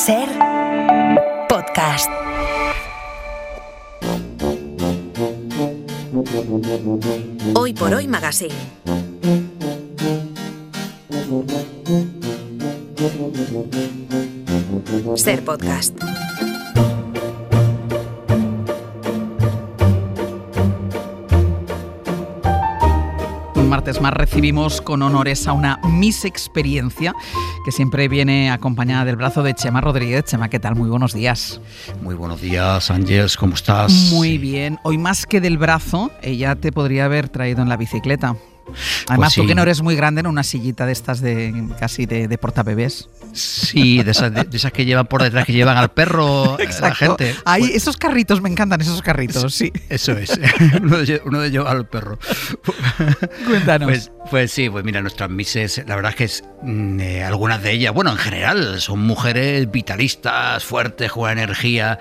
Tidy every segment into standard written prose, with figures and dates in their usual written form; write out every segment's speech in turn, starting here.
Ser podcast. Hoy por Hoy Magazine. Ser podcast. Un martes más recibimos con honores a una Miss Experiencia que siempre viene acompañada del brazo de Chema Rodríguez. Chema, ¿qué tal? Muy buenos días. Muy buenos días, Ángeles, ¿cómo estás? Muy bien. Hoy más que del brazo, ella te podría haber traído en la bicicleta. Además, pues sí. Tú que no eres muy grande, en una sillita de estas casi de portabebés. Sí, de esas que llevan por detrás, que llevan al perro la gente. Ay, esos carritos, me encantan esos carritos, sí. Eso es, uno de ellos al perro. Cuéntanos. Pues sí, pues mira, nuestras misses, la verdad es que algunas de ellas, bueno, en general, son mujeres vitalistas, fuertes, con una energía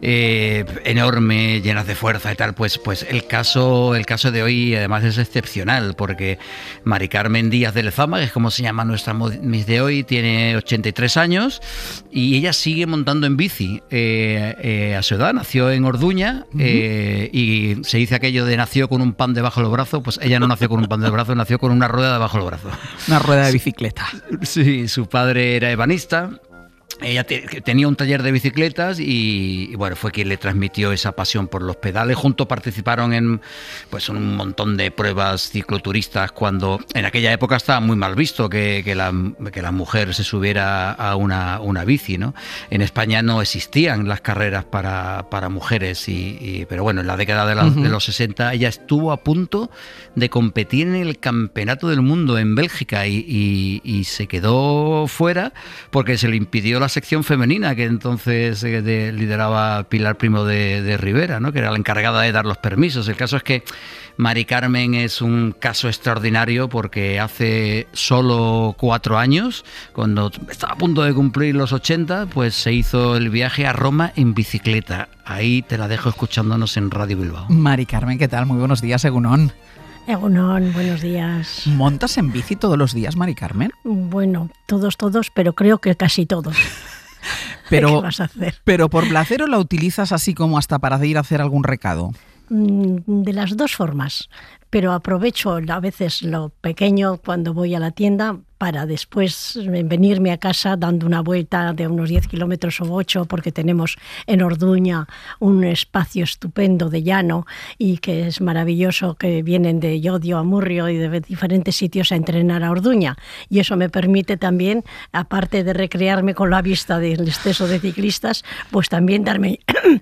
enorme, llenas de fuerza y tal. Pues el caso de hoy además es excepcional, porque Mari Carmen Díaz de Lezama, que es como se llama nuestra Miss de hoy, tiene 83 años y ella sigue montando en bici a su edad. Nació en Orduña y se dice aquello de nació con un pan debajo del brazo. Pues ella no nació con un pan del brazo, nació con una rueda debajo del brazo. Una rueda de bicicleta. Sí, su padre era ebanista. Ella tenía un taller de bicicletas y bueno, fue quien le transmitió esa pasión por los pedales. Juntos participaron en un montón de pruebas cicloturistas, cuando en aquella época estaba muy mal visto que la mujer se subiera a una bici, ¿no? En España no existían las carreras para mujeres, pero bueno, en la década de los 60 ella estuvo a punto de competir en el Campeonato del Mundo en Bélgica y se quedó fuera porque se le impidió la sección femenina que entonces lideraba Pilar Primo de Rivera, ¿no? Que era la encargada de dar los permisos. El caso es que Mari Carmen es un caso extraordinario porque hace solo 4 años, cuando estaba a punto de cumplir los 80, pues se hizo el viaje a Roma en bicicleta. Ahí te la dejo escuchándonos en Radio Bilbao. Mari Carmen, ¿qué tal? Muy buenos días, Egunon. Egunon, buenos días. ¿Montas en bici todos los días, Mari Carmen? Bueno, todos, pero creo que casi todos. Pero, ¿qué vas a hacer? ¿Pero por placer o la utilizas así como hasta para ir a hacer algún recado? De las dos formas, pero aprovecho a veces lo pequeño cuando voy a la tienda para después venirme a casa dando una vuelta de unos 10 kilómetros o 8, porque tenemos en Orduña un espacio estupendo de llano y que es maravilloso, que vienen de Llodio a Murrio y de diferentes sitios a entrenar a Orduña, y eso me permite también, aparte de recrearme con la vista del exceso de ciclistas, pues también darme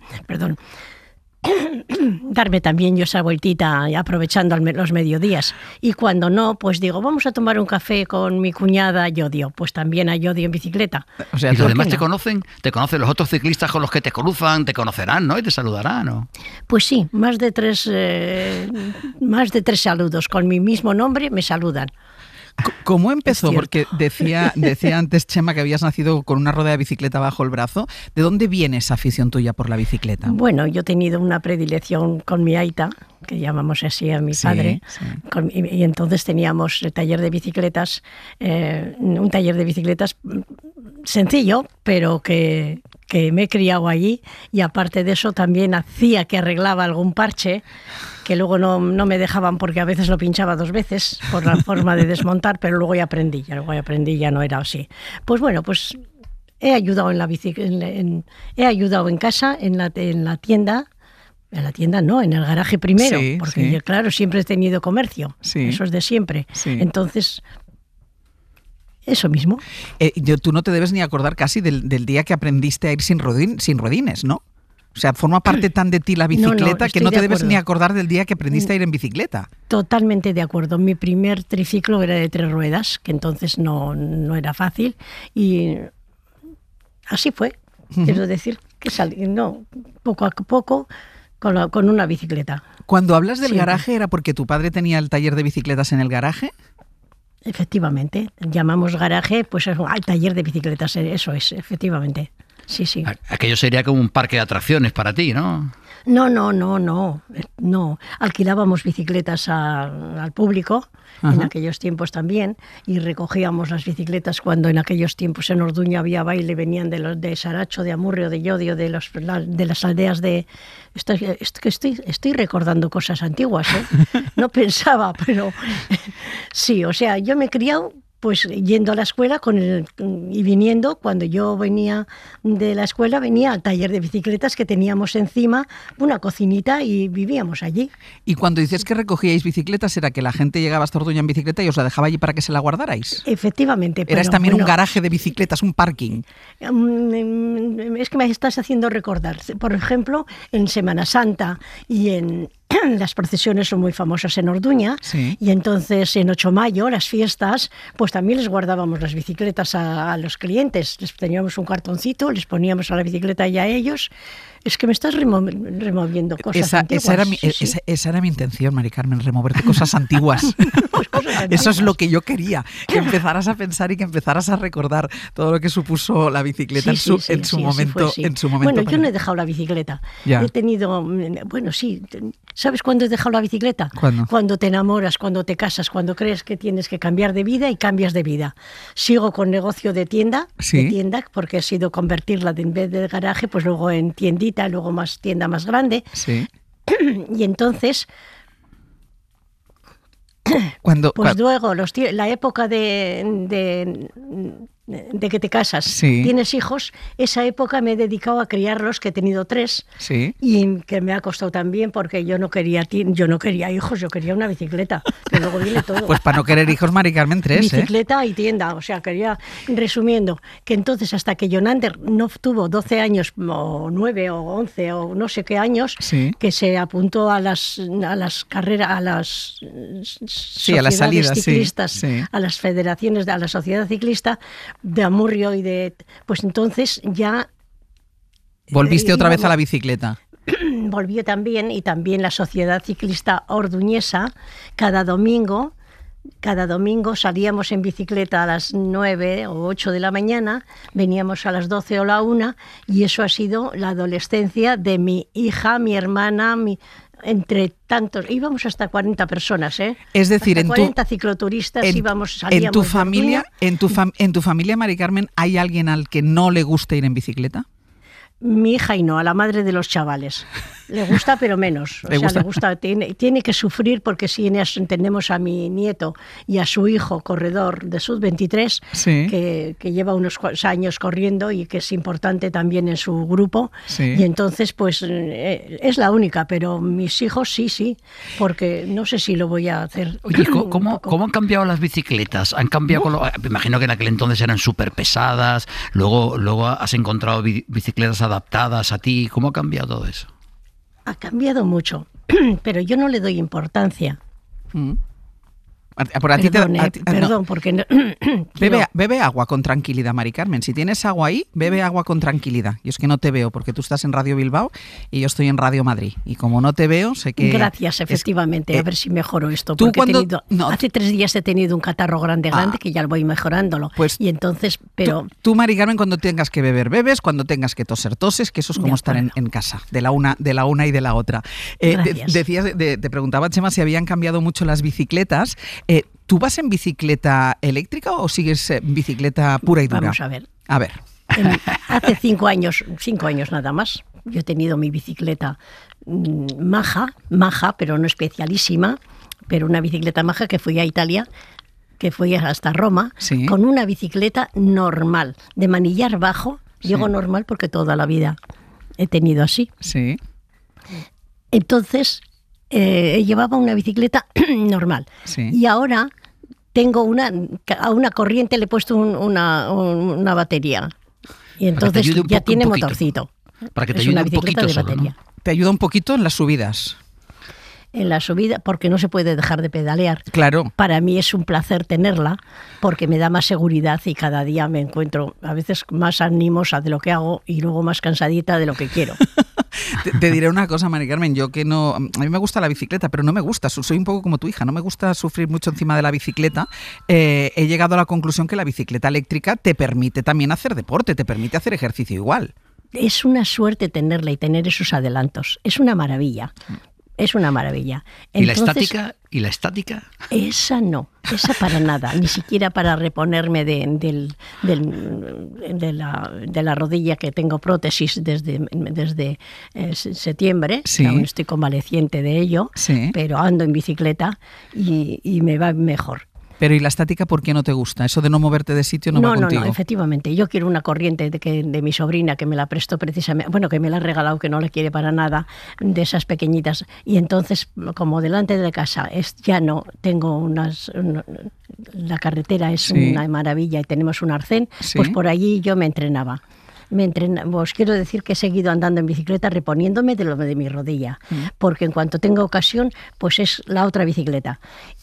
darme también yo esa vueltita aprovechando los mediodías. Y cuando no, pues digo, vamos a tomar un café con mi cuñada a Llodio, pues también a Llodio en bicicleta. O sea, ¿y los demás no? te conocen? ¿Te conocen los otros ciclistas con los que te cruzan? ¿Te conocerán, no? Y te saludarán, ¿no? Pues sí, más de tres saludos con mi mismo nombre me saludan. ¿Cómo empezó? Porque decía antes, Chema, que habías nacido con una rueda de bicicleta bajo el brazo. ¿De dónde viene esa afición tuya por la bicicleta? Bueno, yo he tenido una predilección con mi aita, que llamamos así a mi padre, sí. Y entonces teníamos el taller de bicicletas, un taller de bicicletas sencillo, pero que me he criado allí, y aparte de eso también hacía que arreglaba algún parche que luego no me dejaban, porque a veces lo pinchaba 2 veces por la forma de desmontar, pero luego ya aprendí, ya no era así. Pues bueno, pues he ayudado en la he ayudado en casa, en la tienda. En la tienda no, en el garaje primero, Sí, porque sí. yo, claro, siempre he tenido comercio, Sí. eso es de siempre. Sí. Entonces, eso mismo. Tú no te debes ni acordar casi del día que aprendiste a ir sin rodines, ¿no? O sea, forma parte tan de ti la bicicleta que no te debes ni acordar del día que aprendiste a ir en bicicleta. Totalmente de acuerdo. Mi primer triciclo era de 3 ruedas, que entonces no era fácil, y así fue. Quiero decir que salí, poco a poco, con una bicicleta. Cuando hablas del Siempre. garaje, ¿era porque tu padre tenía el taller de bicicletas en el garaje? Efectivamente, llamamos garaje pues al taller de bicicletas, eso es, efectivamente. Sí, sí. Aquello sería como un parque de atracciones para ti, ¿no? No. Alquilábamos bicicletas al público. Ajá. En aquellos tiempos también, y recogíamos las bicicletas cuando en aquellos tiempos en Orduña había baile, venían de Saracho, de Amurrio, de Llodio, de las aldeas de... Estoy recordando cosas antiguas, ¿eh? No pensaba, pero sí, o sea, yo me he criado pues yendo a la escuela y viniendo, cuando yo venía de la escuela, venía al taller de bicicletas que teníamos encima, una cocinita, y vivíamos allí. Y cuando dices que recogíais bicicletas, ¿era que la gente llegaba hasta Orduña en bicicleta y os la dejaba allí para que se la guardarais? Efectivamente. ¿Eras también un garaje de bicicletas, un parking? Es que me estás haciendo recordar. Por ejemplo, en Semana Santa y en... Las procesiones son muy famosas en Orduña, sí. Y entonces en 8 de mayo, las fiestas, pues también les guardábamos las bicicletas a los clientes. Les teníamos un cartoncito, les poníamos a la bicicleta y a ellos. Es que me estás removiendo cosas antiguas. Esa era mi intención, Mari Carmen, removerte cosas antiguas. Pues cosas antiguas. Eso es lo que yo quería, que empezaras a pensar y que empezaras a recordar todo lo que supuso la bicicleta en su momento. Bueno, yo no he dejado la bicicleta. Ya. He tenido, ¿sabes cuándo he dejado la bicicleta? ¿Cuándo? Cuando te enamoras, cuando te casas, cuando crees que tienes que cambiar de vida y cambias de vida. Sigo con negocio de tienda, porque he sido convertirla en vez de garaje, pues luego en tiendita, luego más tienda más grande. Sí. Y entonces, luego la época de que te casas, tienes hijos, esa época me he dedicado a criarlos, que he tenido 3, y que me ha costado también, porque yo no quería hijos, yo quería una bicicleta, que luego viene todo. Pues para no querer hijos, Mari Carmen, 3, bicicleta y tienda, o sea, quería, resumiendo, que entonces hasta que Jonander no tuvo 12 años, o 9, o 11, o no sé qué años, que se apuntó a las carreras, a las salidas ciclistas, a las federaciones, a la sociedad ciclista de Amurrio y de... Pues entonces ya... ¿Volviste otra vez a la bicicleta? Volví también, y también la Sociedad Ciclista Orduñesa, cada domingo salíamos en bicicleta a las 9 o 8 de la mañana, veníamos a las 12 o la 1, y eso ha sido la adolescencia de mi hija, mi hermana, entre tantos, íbamos hasta 40 personas, ¿eh? Es decir, hasta 40 cicloturistas salíamos. ¿En tu familia, Mari Carmen, hay alguien al que no le guste ir en bicicleta? Mi hija y no, a la madre de los chavales. Le gusta, pero menos. Le gusta, tiene que sufrir, porque si entendemos a mi nieto y a su hijo, corredor de Sub-23, que lleva unos años corriendo y que es importante también en su grupo. Sí. Y entonces, pues, es la única, pero mis hijos sí, porque no sé si lo voy a hacer. Oye, ¿cómo han cambiado las bicicletas? ¿Han cambiado? Me imagino que en aquel entonces eran súper pesadas, luego has encontrado bicicletas adaptadas a ti. ¿Cómo ha cambiado todo eso? Ha cambiado mucho, pero yo no le doy importancia. Perdón, porque... No, bebe agua con tranquilidad, Mari Carmen. Si tienes agua ahí, bebe agua con tranquilidad. Yo es que no te veo, porque tú estás en Radio Bilbao y yo estoy en Radio Madrid. Y como no te veo, sé que... Gracias, efectivamente. A ver si mejoro esto. Porque hace 3 días he tenido un catarro grande, que ya lo voy mejorándolo. Pues y entonces, pero... Tú, Mari Carmen, cuando tengas que beber, bebes. Cuando tengas que toser, toses, que eso es como estar en casa, de la una y de la otra. Te preguntaba, Chema, si habían cambiado mucho las bicicletas. ¿Tú vas en bicicleta eléctrica o sigues en bicicleta pura y dura? Vamos a ver. Hace 5 años nada más, yo he tenido mi bicicleta maja, pero no especialísima, pero una bicicleta maja, que fui a Italia, que fui hasta Roma, con una bicicleta normal, de manillar bajo. Digo normal porque toda la vida he tenido así. Sí. Entonces... llevaba una bicicleta normal. Y ahora tengo a una corriente le he puesto una batería. Y entonces ya tiene motorcito. Para que te ayude un poquito de batería. ¿No? ¿Te ayuda un poquito en las subidas? En la subida, porque no se puede dejar de pedalear. Claro. Para mí es un placer tenerla, porque me da más seguridad, y cada día me encuentro a veces más animosa de lo que hago y luego más cansadita de lo que quiero. Te diré una cosa, Mari Carmen, yo que no... A mí me gusta la bicicleta, pero no me gusta, soy un poco como tu hija, no me gusta sufrir mucho encima de la bicicleta. He llegado a la conclusión que la bicicleta eléctrica te permite también hacer deporte, te permite hacer ejercicio igual. Es una suerte tenerla y tener esos adelantos, es una maravilla. Es una maravilla. Entonces, ¿Y la estática? Esa no, esa para nada, ni siquiera para reponerme de la rodilla, que tengo prótesis desde septiembre, sí. Aún estoy convaleciente de ello, sí. Pero ando en bicicleta y me va mejor. Pero ¿y la estática por qué no te gusta? Eso de no moverte de sitio no va contigo. No, efectivamente. Yo quiero una corriente de mi sobrina, que me la prestó precisamente, bueno, que me la ha regalado, que no la quiere para nada, de esas pequeñitas. Y entonces, como delante de casa ya no tengo la carretera es sí. Una maravilla y tenemos un arcén, sí. Pues por allí yo me entrenaba. Os quiero decir que he seguido andando en bicicleta reponiéndome de lo de mi rodilla, porque en cuanto tengo ocasión, pues es la otra bicicleta.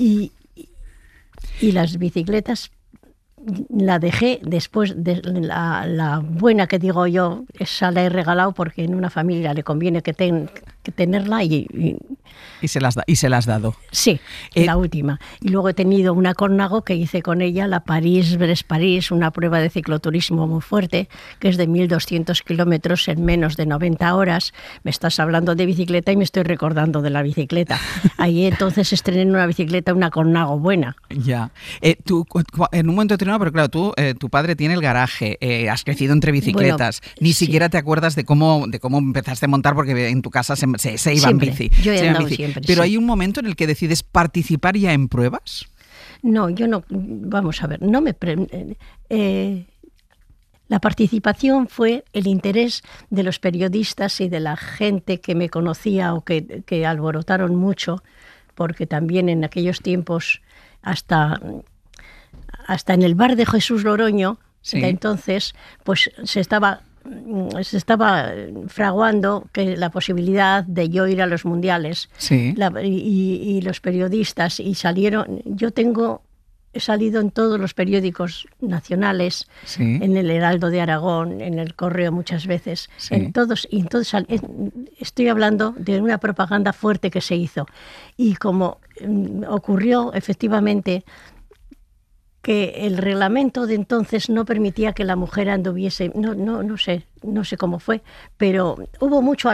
Y las bicicletas la dejé después de la buena, que digo yo, esa la he regalado porque en una familia le conviene que tenerla y se las has dado. Sí, la última. Y luego he tenido una Cornago que hice con ella, la París-Brest-París, una prueba de cicloturismo muy fuerte, que es de 1.200 kilómetros en menos de 90 horas. Me estás hablando de bicicleta y me estoy recordando de la bicicleta. Ahí entonces estrené en una bicicleta una Cornago buena. Ya. Tú, en un momento determinado, pero claro, tu padre tiene el garaje, has crecido entre bicicletas, bueno, ni siquiera te acuerdas de cómo empezaste a montar, porque en tu casa se iba en bici. Yo he andado siempre. Pero sí. ¿hay un momento en el que decides participar ya en pruebas? No, yo no. Vamos a ver, no me... La participación fue el interés de los periodistas y de la gente que me conocía o que alborotaron mucho, porque también en aquellos tiempos, hasta en el bar de Jesús Loroño, sí. De entonces, pues se estaba fraguando que la posibilidad de yo ir a los mundiales, sí. Y los periodistas, y salieron, he salido en todos los periódicos nacionales, sí. En el Heraldo de Aragón, en el Correo muchas veces, sí. en todos estoy hablando de una propaganda fuerte que se hizo. Y como ocurrió efectivamente que el reglamento de entonces no permitía que la mujer anduviese, no sé cómo fue, pero hubo mucho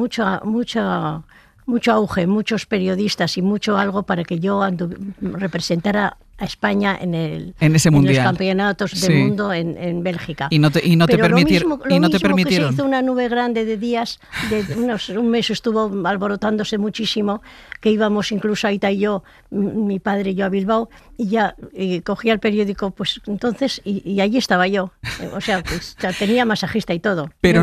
auge, muchos periodistas y mucho algo para que yo representara a España en los campeonatos del sí. mundo en Bélgica. Y no te permitieron. Que se hizo una nube grande de días, un mes estuvo alborotándose muchísimo, que íbamos incluso Aita y yo, mi padre y yo, a Bilbao, y ya cogía el periódico, pues entonces, y allí estaba yo. O sea, pues, tenía masajista y todo. Pero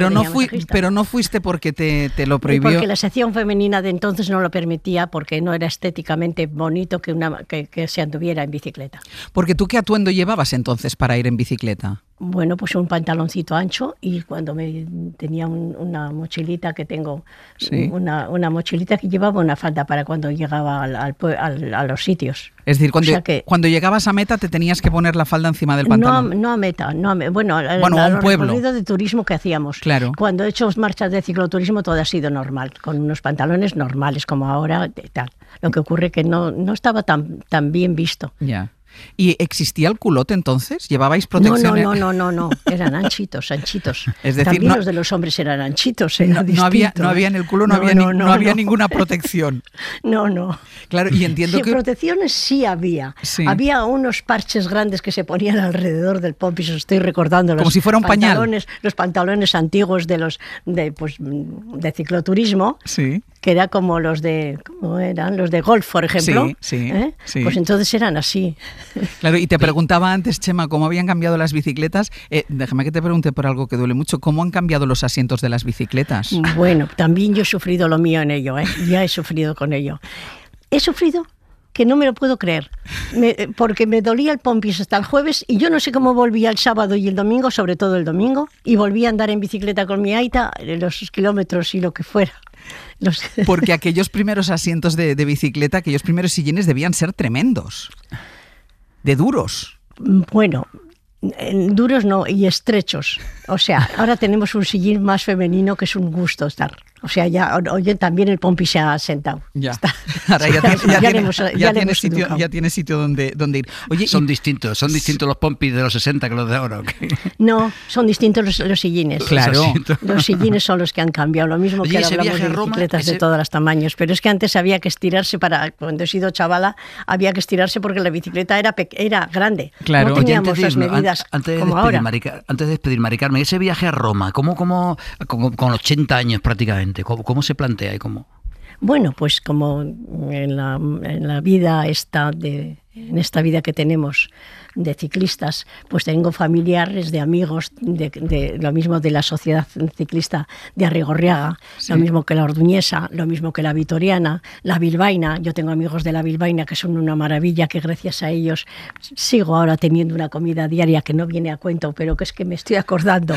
no fuiste porque te lo prohibió. Porque la sección femenina de entonces no lo permitía, porque no era estéticamente bonito que se anduviera en bicicleta. Porque ¿tú qué atuendo llevabas entonces para ir en bicicleta? Bueno, pues un pantaloncito ancho, y cuando tenía una mochilita que tengo, sí. una mochilita que llevaba una falda para cuando llegaba a los sitios. Es decir, cuando llegabas a meta te tenías que poner la falda encima del pantalón. No a meta, bueno, a un pueblo. El recorrido de turismo que hacíamos. Claro. Cuando he hecho marchas de cicloturismo todo ha sido normal, con unos pantalones normales como ahora, tal. Lo que ocurre que no estaba tan bien visto. Ya. ¿Y existía el culote entonces? ¿Llevabais protección? No, eran anchitos. Es decir, también los de los hombres eran anchitos. No había en el culo, no había ninguna protección. No. Claro, y entiendo sí, que... protecciones sí había. Sí. Había unos parches grandes que se ponían alrededor del pompis, estoy recordando. Como si fuera un pañal. Los pantalones antiguos de cicloturismo. Sí. Que era como los de golf, por ejemplo. Sí. Pues entonces eran así. Claro, y te preguntaba antes, Chema, cómo habían cambiado las bicicletas. Déjame que te pregunte por algo que duele mucho. ¿Cómo han cambiado los asientos de las bicicletas? Bueno, también yo he sufrido lo mío en ello, ya he sufrido con ello. He sufrido que no me lo puedo creer, porque me dolía el pompis hasta el jueves y yo no sé cómo volvía el sábado y el domingo, sobre todo el domingo, y volví a andar en bicicleta con mi Aita los kilómetros y lo que fuera. Porque aquellos primeros asientos de bicicleta, aquellos primeros sillines debían ser tremendos, de duros. Bueno, duros no, y estrechos. O sea, ahora tenemos un sillín más femenino que es un gusto estar. O sea, ya oye, también el Pompi se ha sentado. Ya. Está. Ahora ya tiene sitio donde ir. Oye, son distintos los Pompis de los 60 que los de ahora. ¿Okay? No, son distintos los sillines. Claro. Los sillines son los que han cambiado. Lo mismo. Oye, que ahora hablamos de bicicletas de todos los tamaños. Pero es que antes había que estirarse cuando he sido chavala, había que estirarse porque la bicicleta era grande. Claro. No teníamos las medidas como ahora. Antes de despedir, Mari Carmen, ese viaje a Roma, ¿cómo con 80 años prácticamente, ¿cómo se plantea y cómo? Bueno, pues como en la vida en esta vida que tenemos de ciclistas, pues tengo familiares, de amigos, de lo mismo de la Sociedad Ciclista de Arrigorriaga, sí. Lo mismo que la Orduñesa, lo mismo que la Vitoriana, la Bilbaína. Yo tengo amigos de la Bilbaína que son una maravilla, que gracias a ellos sigo ahora teniendo una comida diaria que no viene a cuento, pero que es que me estoy acordando.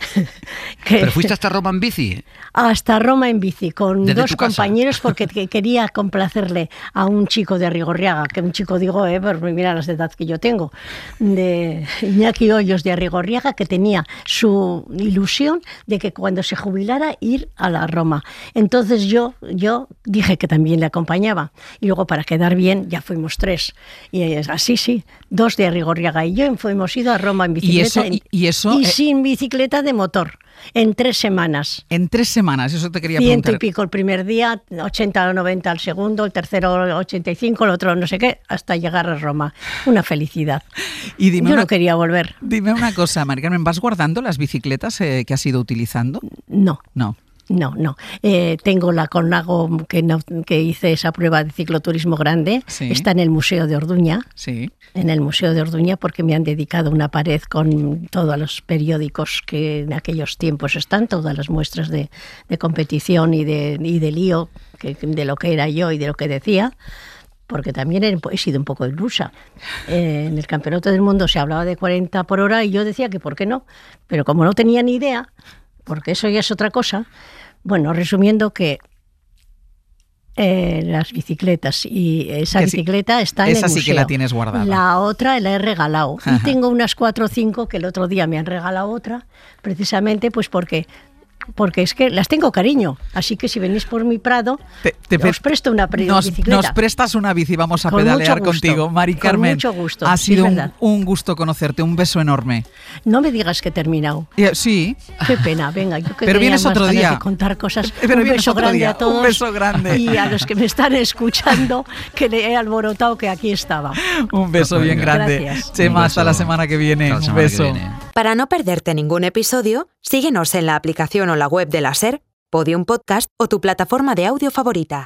¿Pero fuiste hasta Roma en bici? Hasta Roma en bici, con dos compañeros, porque quería complacerle a un chico de Arrigorriaga, que un chico, digo, pues mira las edades que yo tengo, de Iñaki Hoyos de Arrigorriaga, que tenía su ilusión de que cuando se jubilara ir a la Roma. Entonces yo dije que también le acompañaba, y luego para quedar bien ya fuimos 3, y así sí, 2 de Arrigorriaga y yo hemos ido a Roma en bicicleta y sin bicicleta de motor. En 3 semanas. En 3 semanas, eso te quería preguntar. 100 y pico el primer día, 80 o 90 el segundo, el tercero 85, el otro no sé qué, hasta llegar a Roma. Una felicidad. Y yo no quería volver. Dime una cosa, Mari Carmen, ¿vas guardando las bicicletas que has ido utilizando? No. No. Tengo la Colnago que hice esa prueba de cicloturismo grande. Sí. Está en el Museo de Orduña. Sí. En el Museo de Orduña, porque me han dedicado una pared con todos los periódicos que en aquellos tiempos están, todas las muestras de competición y de lío, de lo que era yo y de lo que decía. Porque también he sido un poco ilusa. En el Campeonato del Mundo se hablaba de 40 por hora y yo decía que por qué no. Pero como no tenía ni idea, porque eso ya es otra cosa. Bueno, resumiendo que las bicicletas y esa bicicleta está en el museo. Esa sí que la tienes guardada. La otra la he regalado. Ajá. Y tengo unas 4 o 5 que el otro día me han regalado otra, precisamente pues porque es que las tengo cariño. Así que si venís por mi Prado, os presto una bicicleta. Nos prestas una bici, vamos a pedalear contigo. Mari Carmen, con mucho gusto. Ha sido un gusto conocerte, un beso enorme. No me digas que he terminado. Sí. Qué pena, venga. Yo que pero vienes otro día. De contar cosas. Pero un beso grande a todos. Un beso grande. Y a los que me están escuchando, que le he alborotado que aquí estaba. Un beso bien grande. Gracias. Chema, hasta la semana que viene. Un beso. Para no perderte ningún episodio, síguenos en la aplicación o la web de la SER, Podium Podcast o tu plataforma de audio favorita.